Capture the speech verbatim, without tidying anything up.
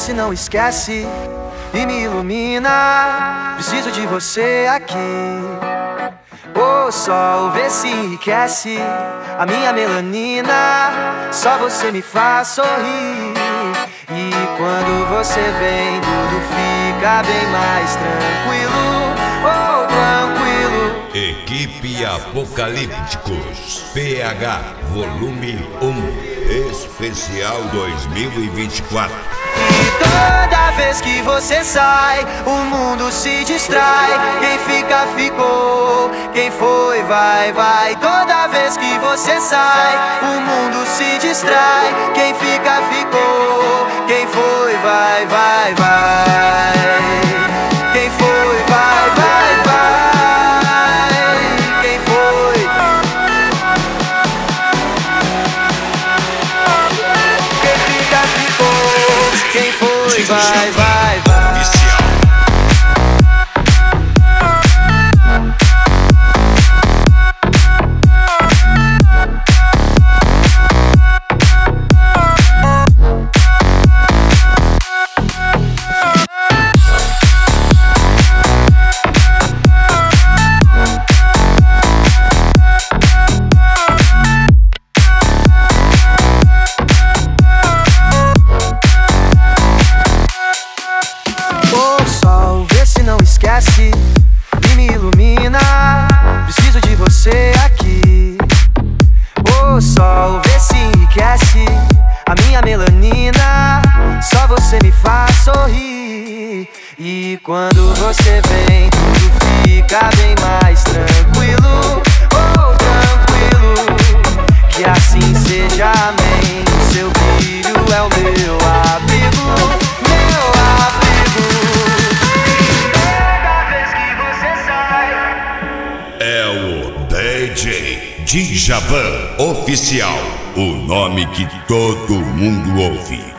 se não esquece e me ilumina. Preciso de você aqui. O sol vê se enriquece a minha melanina. Só você me faz sorrir. E quando você vem, tudo fica bem mais tranquilo. Oh, tranquilo. Equipe Apocalípticos P H Volume um Especial dois mil e vinte e quatro. E toda vez que você sai, o mundo se distrai. Quem fica, ficou. Quem foi, vai, vai. Toda vez que você sai, o mundo se distrai. Quem fica, ficou. Quem foi, vai, vai, vai. Quem foi, vai, vai, vai. Quem foi? Quem fica, ficou. Quem foi, vai, vai, vai. Esquece e me ilumina. Preciso de você aqui. O sol vê se enriquece a minha melanina. Só você me faz sorrir. E quando você vem, tudo fica bem mais tranquilo. Oh, tranquilo. Que assim seja, amém. O seu brilho é o meu abrigo, meu abrigo. É o D J Djavan Oficial, o nome que todo mundo ouve.